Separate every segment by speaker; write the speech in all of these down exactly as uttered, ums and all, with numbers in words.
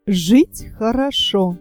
Speaker 1: Жить хорошо.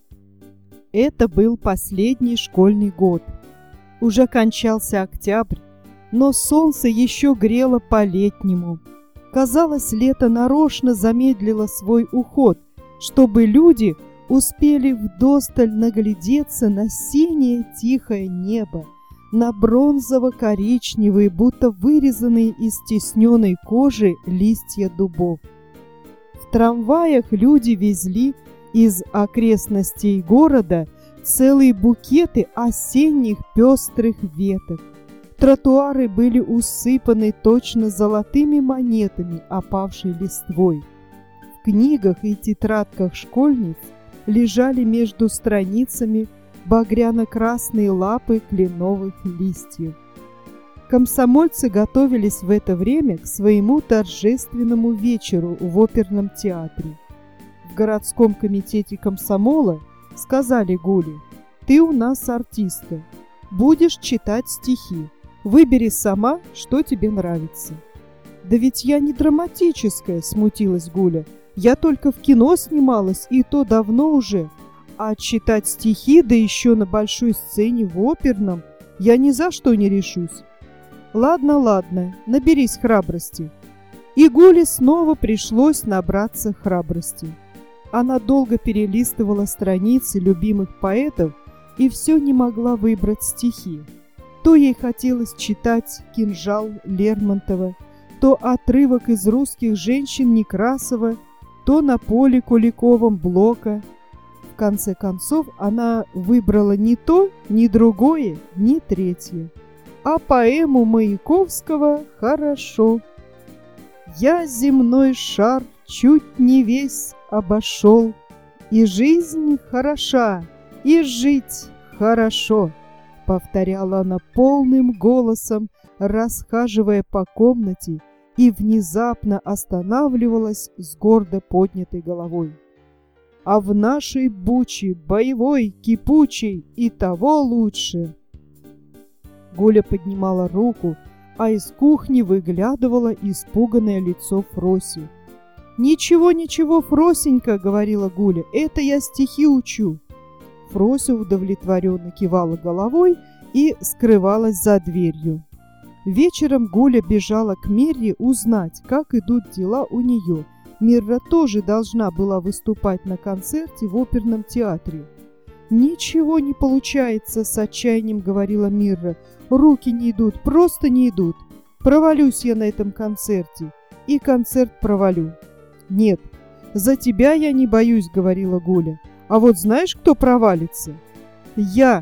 Speaker 1: Это был последний школьный год. Уже кончался октябрь, но солнце еще грело по-летнему. Казалось, лето нарочно замедлило свой уход, чтобы люди успели вдосталь наглядеться на синее тихое небо, на бронзово-коричневые, будто вырезанные из тесненной кожи листья дубов. В трамваях люди везли из окрестностей города целые букеты осенних пестрых веток. Тротуары были усыпаны точно золотыми монетами, опавшей листвой. В книгах и тетрадках школьниц лежали между страницами багряно-красные лапы кленовых листьев. Комсомольцы готовились в это время к своему торжественному вечеру в оперном театре. В городском комитете комсомола сказали Гуле: «Ты у нас артистка, будешь читать стихи, выбери сама, что тебе нравится». «Да ведь я не драматическая», — смутилась Гуля, «я только в кино снималась, и то давно уже, а читать стихи, да еще на большой сцене в оперном, я ни за что не решусь». «Ладно, ладно, наберись храбрости». И Гуле снова пришлось набраться храбрости. Она долго перелистывала страницы любимых поэтов и все не могла выбрать стихи. То ей хотелось читать «Кинжал» Лермонтова, то отрывок из «Русских женщин» Некрасова, то на поле Куликовом Блока. В конце концов она выбрала не то, ни другое, ни третье, а поэму Маяковского «Хорошо». «Я земной шар чуть не весь обошел, и жизнь хороша, и жить хорошо», — повторяла она полным голосом, расхаживая по комнате, и внезапно останавливалась с гордо поднятой головой. «А в нашей буче, боевой, кипучей, и того лучше». Гуля поднимала руку, а из кухни выглядывало испуганное лицо Фроси. «Ничего, ничего, Фросенька», — говорила Гуля, — «это я стихи учу». Фрося удовлетворенно кивала головой и скрывалась за дверью. Вечером Гуля бежала к Мирре узнать, как идут дела у нее. Мирра тоже должна была выступать на концерте в оперном театре. «Ничего не получается», — с отчаянием говорила Мирра. «Руки не идут, просто не идут. Провалюсь я на этом концерте, и концерт провалю». «Нет, за тебя я не боюсь», — говорила Гуля. «А вот знаешь, кто провалится?» «Я».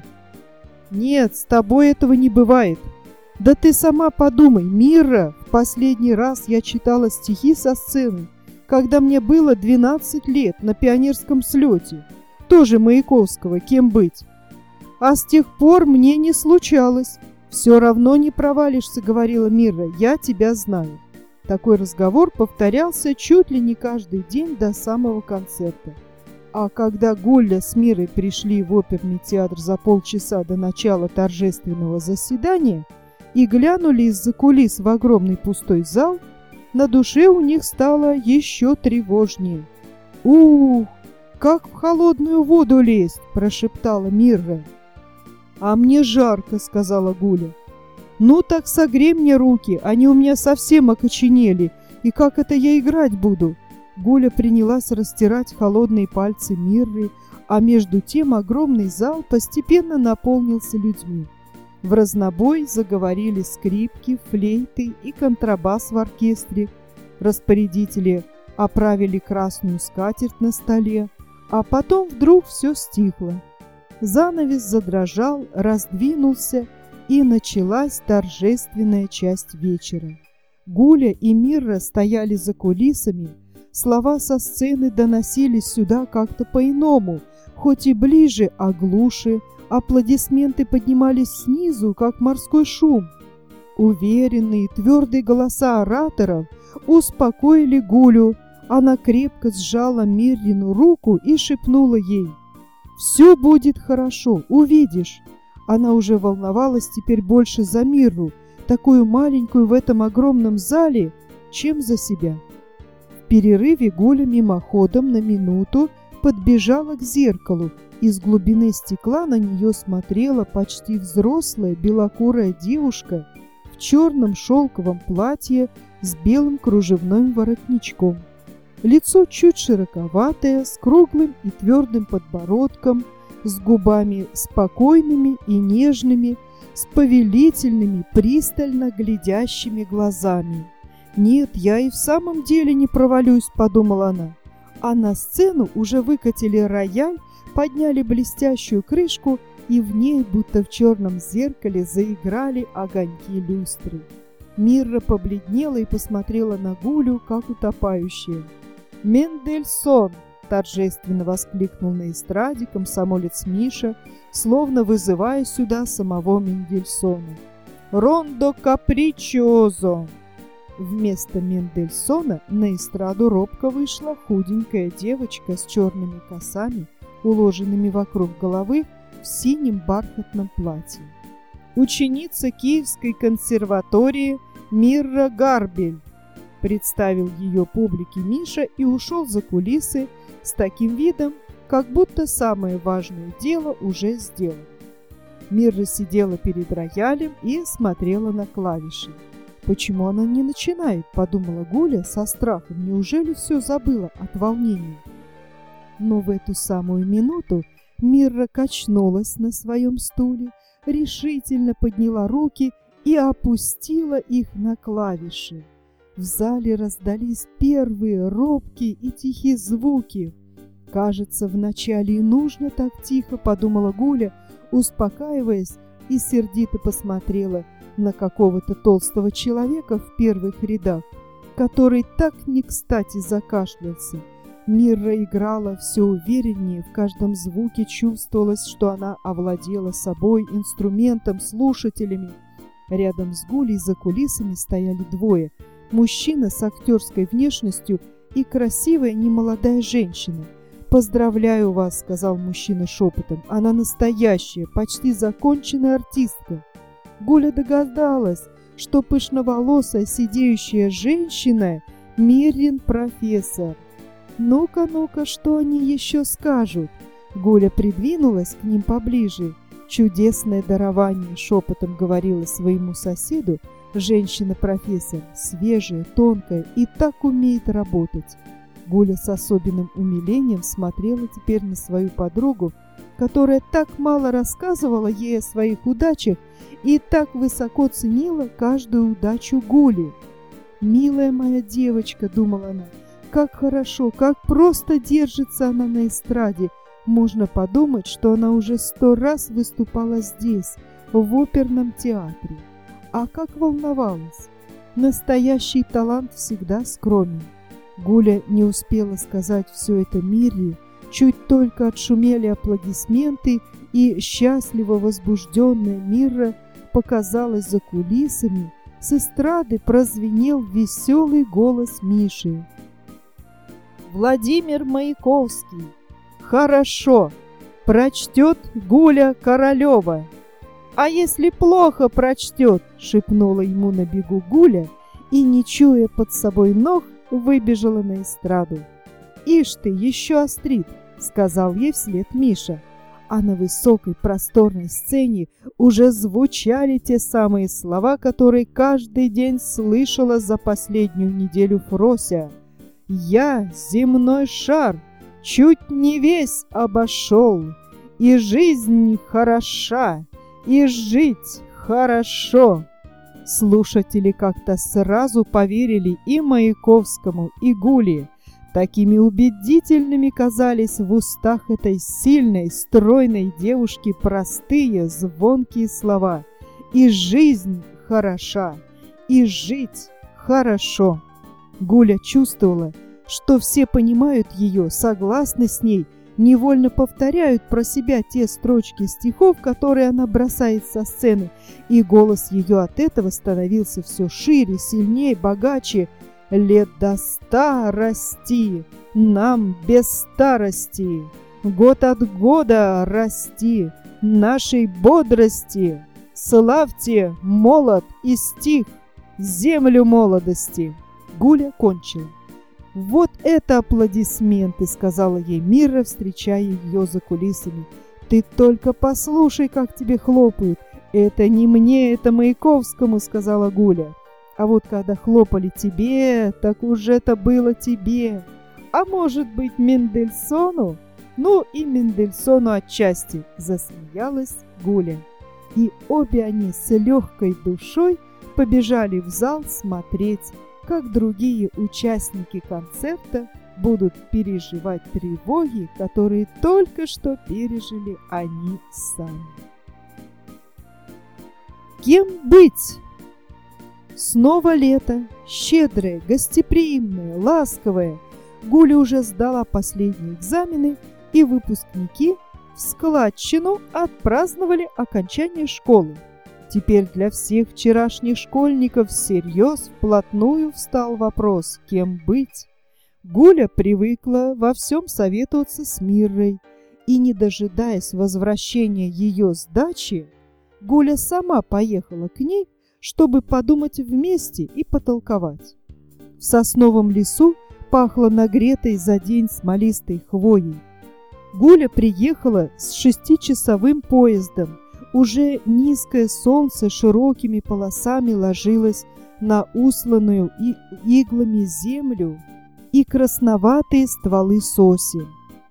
Speaker 1: «Нет, с тобой этого не бывает». «Да ты сама подумай, Мирра, в последний раз я читала стихи со сцены, когда мне было двенадцать лет, на пионерском слете. Тоже Маяковского, кем быть. А с тех пор мне не случалось». «Все равно не провалишься», — говорила Мирра, — «я тебя знаю». Такой разговор повторялся чуть ли не каждый день до самого концерта. А когда Гуля с Мирой пришли в оперный театр за полчаса до начала торжественного заседания и глянули из-за кулис в огромный пустой зал, на душе у них стало еще тревожнее. «Ух, как в холодную воду лезть!» – прошептала Мирра. «А мне жарко», – сказала Гуля. «Ну так согрей мне руки, они у меня совсем окоченели, и как это я играть буду?» Гуля принялась растирать холодные пальцы Мирры, а между тем огромный зал постепенно наполнился людьми. В разнобой заговорили скрипки, флейты и контрабас в оркестре. Распорядители оправили красную скатерть на столе, а потом вдруг все стихло. Занавес задрожал, раздвинулся, и началась торжественная часть вечера. Гуля и Мирра стояли за кулисами, слова со сцены доносились сюда как-то по-иному, хоть и ближе, а глуше, аплодисменты поднимались снизу, как морской шум. Уверенные, твердые голоса ораторов успокоили Гулю. Она крепко сжала Миррину руку и шепнула ей: «Все будет хорошо, увидишь». Она уже волновалась теперь больше за Мирру, такую маленькую в этом огромном зале, чем за себя. В перерыве Гуля мимоходом на минуту подбежала к зеркалу. Из глубины стекла на нее смотрела почти взрослая белокурая девушка в черном шелковом платье с белым кружевным воротничком. Лицо чуть широковатое, с круглым и твердым подбородком, с губами спокойными и нежными, с повелительными, пристально глядящими глазами. «Нет, я и в самом деле не провалюсь», — подумала она. А на сцену уже выкатили рояль, подняли блестящую крышку, и в ней, будто в черном зеркале, заиграли огоньки люстры. Мирра побледнела и посмотрела на Гулю, как утопающая. «Мендельсон!» — торжественно воскликнул на эстраде комсомолец Миша, словно вызывая сюда самого Мендельсона. «Рондо капричозо!» Вместо Мендельсона на эстраду робко вышла худенькая девочка с черными косами, уложенными вокруг головы, в синем бархатном платье. «Ученица Киевской консерватории Мирра Гарбель», представил ее публике Миша и ушел за кулисы с таким видом, как будто самое важное дело уже сделано. Мирра сидела перед роялем и смотрела на клавиши. «Почему она не начинает?» — подумала Гуля со страхом. «Неужели все забыла от волнения?» Но в эту самую минуту Мирра качнулась на своем стуле, решительно подняла руки и опустила их на клавиши. В зале раздались первые робкие и тихие звуки. «Кажется, вначале и нужно так тихо», — подумала Гуля, успокаиваясь, и сердито посмотрела на какого-то толстого человека в первых рядах, который так не кстати закашлялся. Мирра играла все увереннее, в каждом звуке чувствовалось, что она овладела собой, инструментом, слушателями. Рядом с Гулей за кулисами стояли двое: мужчина с актерской внешностью и красивая немолодая женщина. «Поздравляю вас», — сказал мужчина шепотом, — «она настоящая, почти законченная артистка». Гуля догадалась, что пышноволосая сидеющая женщина — Миррин профессор. «Ну-ка, ну-ка, что они еще скажут?» Гуля придвинулась к ним поближе. «Чудесное дарование», — шепотом говорила своему соседу женщина-профессор, свежая, тонкая и так умеет работать. Гуля с особенным умилением смотрела теперь на свою подругу, которая так мало рассказывала ей о своих удачах и так высоко ценила каждую удачу Гули. «Милая моя девочка», — думала она, — «как хорошо, как просто держится она на эстраде. Можно подумать, что она уже сто раз выступала здесь, в оперном театре. А как волновалась! Настоящий талант всегда скромен». Гуля не успела сказать все это Мирре, чуть только отшумели аплодисменты, и счастливо возбужденная Мирра показалась за кулисами. С эстрады прозвенел веселый голос Миши. «Владимир Маяковский! Хорошо! Прочтет Гуля Королева!» «А если плохо прочтет?» — шепнула ему на бегу Гуля и, не чуя под собой ног, выбежала на эстраду. «Ишь ты, еще острит!» — сказал ей вслед Миша. А на высокой просторной сцене уже звучали те самые слова, которые каждый день слышала за последнюю неделю Фрося. «Я земной шар чуть не весь обошел, и жизнь хороша, и жить хорошо». Слушатели как-то сразу поверили и Маяковскому, и Гуле. Такими убедительными казались в устах этой сильной, стройной девушки простые, звонкие слова. «И жизнь хороша, и жить хорошо». Гуля чувствовала, что все понимают ее, согласны с ней, невольно повторяют про себя те строчки стихов, которые она бросает со сцены, и голос ее от этого становился все шире, сильнее, богаче. «Лет до ста расти, нам без старости, год от года расти, нашей бодрости, славьте молод и стих, землю молодости». Гуля кончила. «Вот это аплодисменты!» — сказала ей Мирра, встречая ее за кулисами. «Ты только послушай, как тебе хлопают!» «Это не мне, это Маяковскому!» — сказала Гуля. «А вот когда хлопали тебе, так уж это было тебе! А может быть, Мендельсону?» «Ну и Мендельсону отчасти!» — засмеялась Гуля. И обе они с легкой душой побежали в зал смотреть, как другие участники концерта будут переживать тревоги, которые только что пережили они сами. Кем быть? Снова лето, щедрое, гостеприимное, ласковое. Гуля уже сдала последние экзамены, и выпускники в складчину отпраздновали окончание школы. Теперь для всех вчерашних школьников всерьез вплотную встал вопрос, кем быть. Гуля привыкла во всем советоваться с Миррой, и, не дожидаясь возвращения ее сдачи, Гуля сама поехала к ней, чтобы подумать вместе и потолковать. В сосновом лесу пахло нагретой за день смолистой хвоей. Гуля приехала с шестичасовым поездом. Уже низкое солнце широкими полосами ложилось на усланную и иглами землю и красноватые стволы сосен.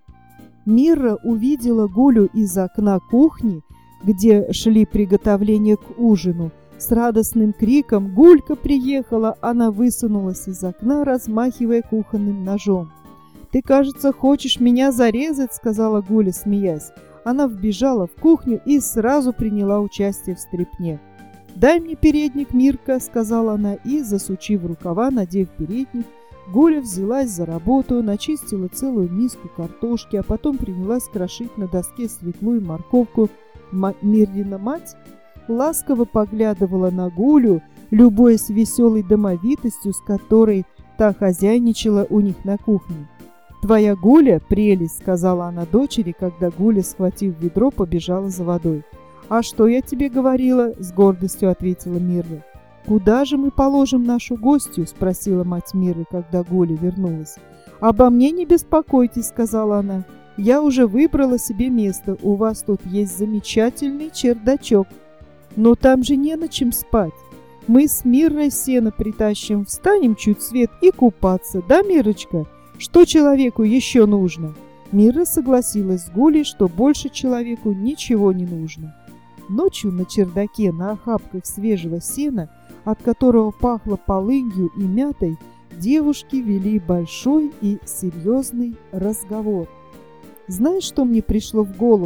Speaker 1: Мирра увидела Гулю из окна кухни, где шли приготовления к ужину. С радостным криком «Гулька приехала!» Она высунулась из окна, размахивая кухонным ножом. «Ты, кажется, хочешь меня зарезать», — сказала Гуля, смеясь. Она вбежала в кухню и сразу приняла участие в стряпне. «Дай мне передник, Мирка», — сказала она, и, засучив рукава, надев передник, Гуля взялась за работу, начистила целую миску картошки, а потом принялась крошить на доске свеклу и морковку. Миррина мать ласково поглядывала на Гулю, любуясь веселой домовитостью, с которой та хозяйничала у них на кухне. «Твоя Гуля — прелесть», — сказала она дочери, когда Гуля, схватив ведро, побежала за водой. «А что я тебе говорила?» — с гордостью ответила Мирра. «Куда же мы положим нашу гостью?» — спросила мать Мирры, когда Гуля вернулась. «Обо мне не беспокойтесь», — сказала она. «Я уже выбрала себе место. У вас тут есть замечательный чердачок. Но там же не на чем спать. Мы с Миррой сено притащим, встанем чуть свет и купаться. Да, Миррочка? Что человеку еще нужно?» Мирра согласилась с Гулей, что больше человеку ничего не нужно. Ночью на чердаке на охапках свежего сена, от которого пахло полынью и мятой, девушки вели большой и серьезный разговор. «Знаешь, что мне пришло в голову?»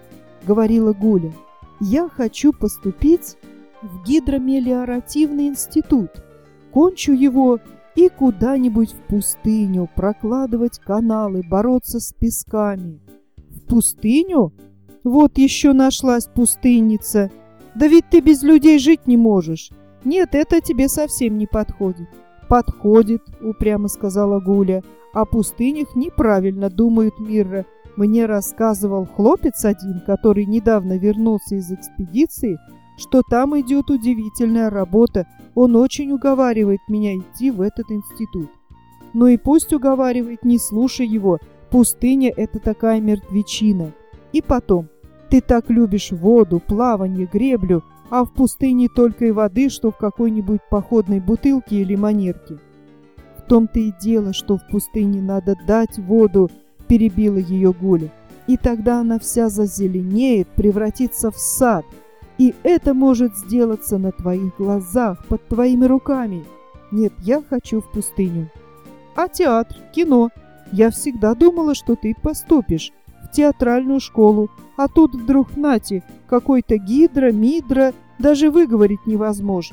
Speaker 1: — говорила Гуля. «Я хочу поступить в гидромелиоративный институт. Кончу его и куда-нибудь в пустыню прокладывать каналы, бороться с песками». «В пустыню? Вот еще нашлась пустынница. Да ведь ты без людей жить не можешь. Нет, это тебе совсем не подходит». «Подходит», — упрямо сказала Гуля. «О пустынях неправильно думают, Мирра. Мне рассказывал хлопец один, который недавно вернулся из экспедиции, что там идет удивительная работа. Он очень уговаривает меня идти в этот институт». «Ну и пусть уговаривает, не слушай его. Пустыня — это такая мертвечина. И потом, ты так любишь воду, плавание, греблю, а в пустыне только и воды, что в какой-нибудь походной бутылке или манерке». «В том-то и дело, что в пустыне надо дать воду», — перебила ее Гуля. «И тогда она вся зазеленеет, превратится в сад. И это может сделаться на твоих глазах, под твоими руками. Нет, я хочу в пустыню». «А театр, кино? Я всегда думала, что ты поступишь в театральную школу, а тут вдруг нате, какой-то гидро, мидро, даже выговорить невозможно».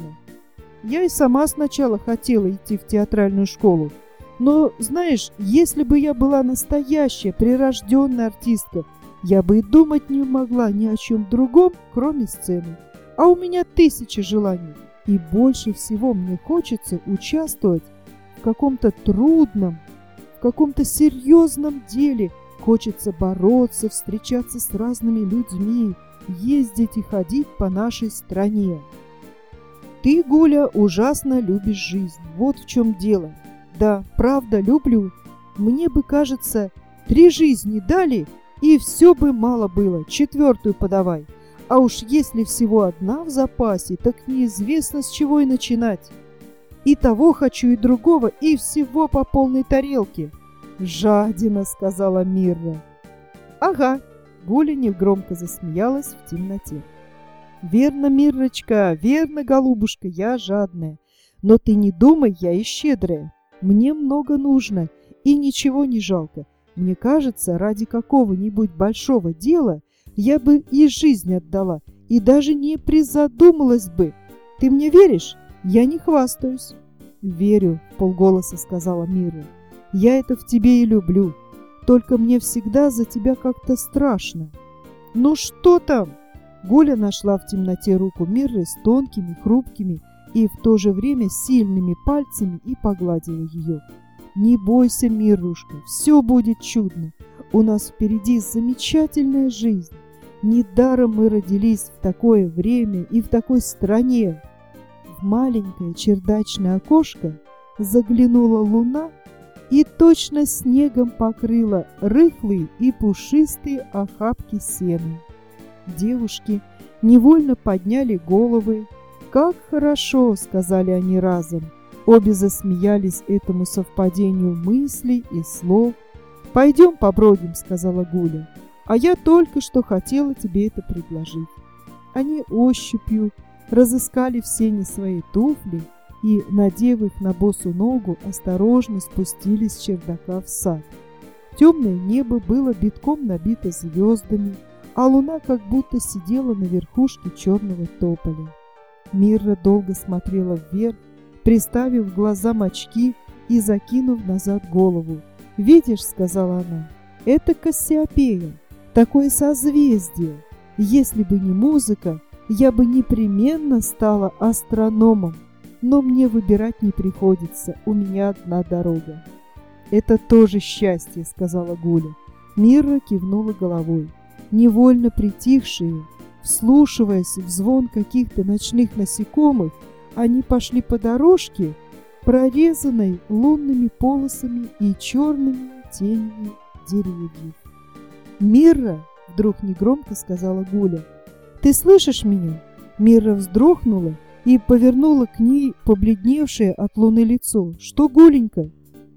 Speaker 1: Я и сама сначала хотела идти в театральную школу. Но, знаешь, если бы я была настоящая, прирожденная артистка, я бы и думать не могла ни о чем другом, кроме сцены. А у меня тысячи желаний. И больше всего мне хочется участвовать в каком-то трудном, в каком-то серьезном деле. Хочется бороться, встречаться с разными людьми, ездить и ходить по нашей стране. Ты, Гуля, ужасно любишь жизнь. Вот в чем дело. Да, правда, люблю. Мне бы, кажется, три жизни дали, и все бы мало было, четвертую подавай. А уж если всего одна в запасе, так неизвестно, с чего и начинать. И того хочу, и другого, и всего по полной тарелке. Жадина, сказала Мирра. Ага, Гуля негромко засмеялась в темноте. Верно, Миррочка, верно, голубушка, я жадная. Но ты не думай, я и щедрая. Мне много нужно, и ничего не жалко. Мне кажется, ради какого-нибудь большого дела я бы и жизнь отдала, и даже не призадумалась бы. Ты мне веришь? Я не хвастаюсь. Верю, вполголоса сказала Мирра. Я это в тебе и люблю. Только мне всегда за тебя как-то страшно. Ну что там? Гуля нашла в темноте руку Мирры с тонкими, хрупкими и в то же время сильными пальцами и погладила ее. Не бойся, Миррушка, все будет чудно. У нас впереди замечательная жизнь. Недаром мы родились в такое время и в такой стране. В маленькое чердачное окошко заглянула луна и точно снегом покрыла рыхлые и пушистые охапки сена. Девушки невольно подняли головы. «Как хорошо!» — сказали они разом. Обе засмеялись этому совпадению мыслей и слов. «Пойдем побродим», — сказала Гуля. «А я только что хотела тебе это предложить». Они ощупью разыскали в сене свои туфли и, надев их на босу ногу, осторожно спустились с чердака в сад. Темное небо было битком набито звездами, а луна как будто сидела на верхушке черного тополя. Мирра долго смотрела вверх, приставив глазам очки и закинув назад голову. «Видишь, — сказала она, — это Кассиопея, такое созвездие. Если бы не музыка, я бы непременно стала астрономом, но мне выбирать не приходится, у меня одна дорога». «Это тоже счастье, — сказала Гуля». Мирра кивнула головой. Невольно притихшие, вслушиваясь в звон каких-то ночных насекомых, они пошли по дорожке, прорезанной лунными полосами и черными тенями деревьев. «Мирра!» — вдруг негромко сказала Гуля. «Ты слышишь меня?» Мирра вздрогнула и повернула к ней побледневшее от луны лицо. «Что, Гуленька?»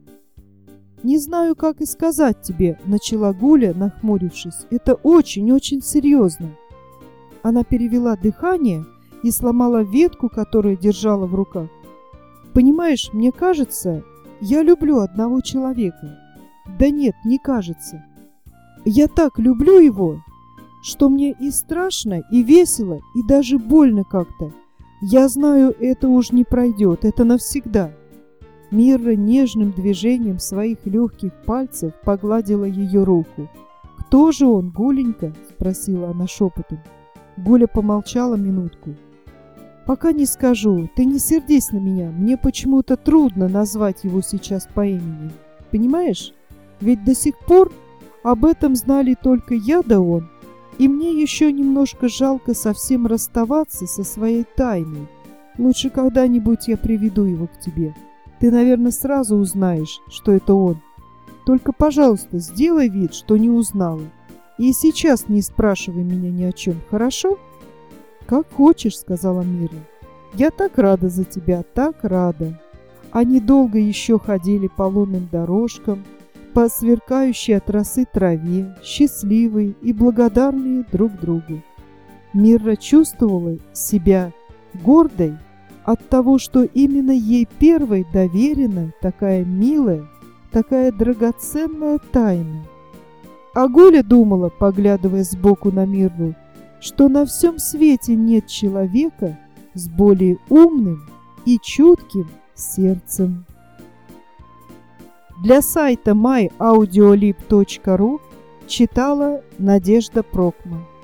Speaker 1: «Не знаю, как и сказать тебе», — начала Гуля, нахмурившись. «Это очень-очень серьезно». Она перевела дыхание и сломала ветку, которую держала в руках. «Понимаешь, мне кажется, я люблю одного человека». «Да нет, не кажется. Я так люблю его, что мне и страшно, и весело, и даже больно как-то. Я знаю, это уж не пройдет, это навсегда». Мирра нежным движением своих легких пальцев погладила ее руку. «Кто же он, Гуленька?» — спросила она шепотом. Гуля помолчала минутку. «Пока не скажу. Ты не сердись на меня. Мне почему-то трудно назвать его сейчас по имени. Понимаешь? Ведь до сих пор об этом знали только я да он. И мне еще немножко жалко совсем расставаться со своей тайной. Лучше когда-нибудь я приведу его к тебе. Ты, наверное, сразу узнаешь, что это он. Только, пожалуйста, сделай вид, что не узнала. И сейчас не спрашивай меня ни о чем, хорошо?» «Как хочешь», — сказала Мирра. «Я так рада за тебя, так рада». Они долго еще ходили по лунным дорожкам, по сверкающей от росы траве, счастливые и благодарные друг другу. Мирра чувствовала себя гордой от того, что именно ей первой доверена такая милая, такая драгоценная тайна. А Гуля думала, поглядывая сбоку на Мирру, что на всем свете нет человека с более умным и чутким сердцем. Для сайта май аудиолиб точка ру читала Надежда Прокма.